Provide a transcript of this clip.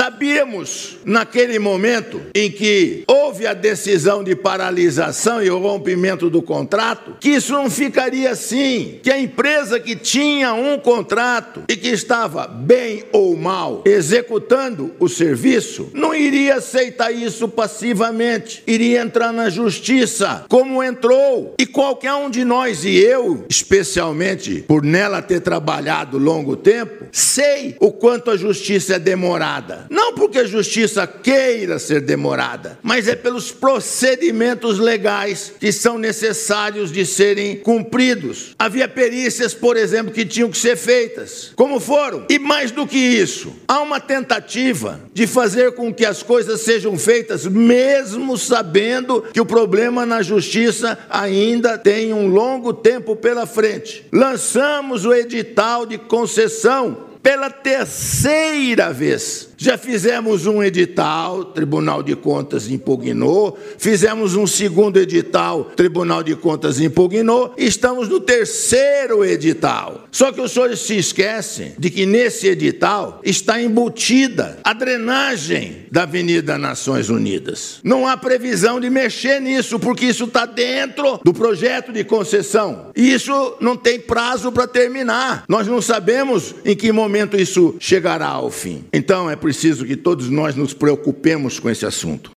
Sabíamos, naquele momento em que houve a decisão de paralisação e o rompimento do contrato, que isso não ficaria assim, que a empresa que tinha um contrato e que estava bem ou mal executando o serviço, não iria aceitar isso passivamente, iria entrar na justiça, como entrou. E qualquer um de nós, e eu, especialmente por nela ter trabalhado longo tempo, sei o quanto a justiça é demorada. Não porque a justiça queira ser demorada, mas é pelos procedimentos legais que são necessários de serem cumpridos. Havia perícias, por exemplo, que tinham que ser feitas. Como foram? E mais do que isso, há uma tentativa de fazer com que as coisas sejam feitas, mesmo sabendo que o problema na justiça ainda tem um longo tempo pela frente. Lançamos o edital de concessão pela terceira vez. Já fizemos um edital, o Tribunal de Contas impugnou, fizemos um segundo edital, o Tribunal de Contas impugnou, e estamos no terceiro edital. Só que os senhores se esquecem de que nesse edital está embutida a drenagem da Avenida Nações Unidas. Não há previsão de mexer nisso, porque isso está dentro do projeto de concessão. E isso não tem prazo para terminar. Nós não sabemos em que momento isso chegará ao fim. Então é preciso que todos nós nos preocupemos com esse assunto.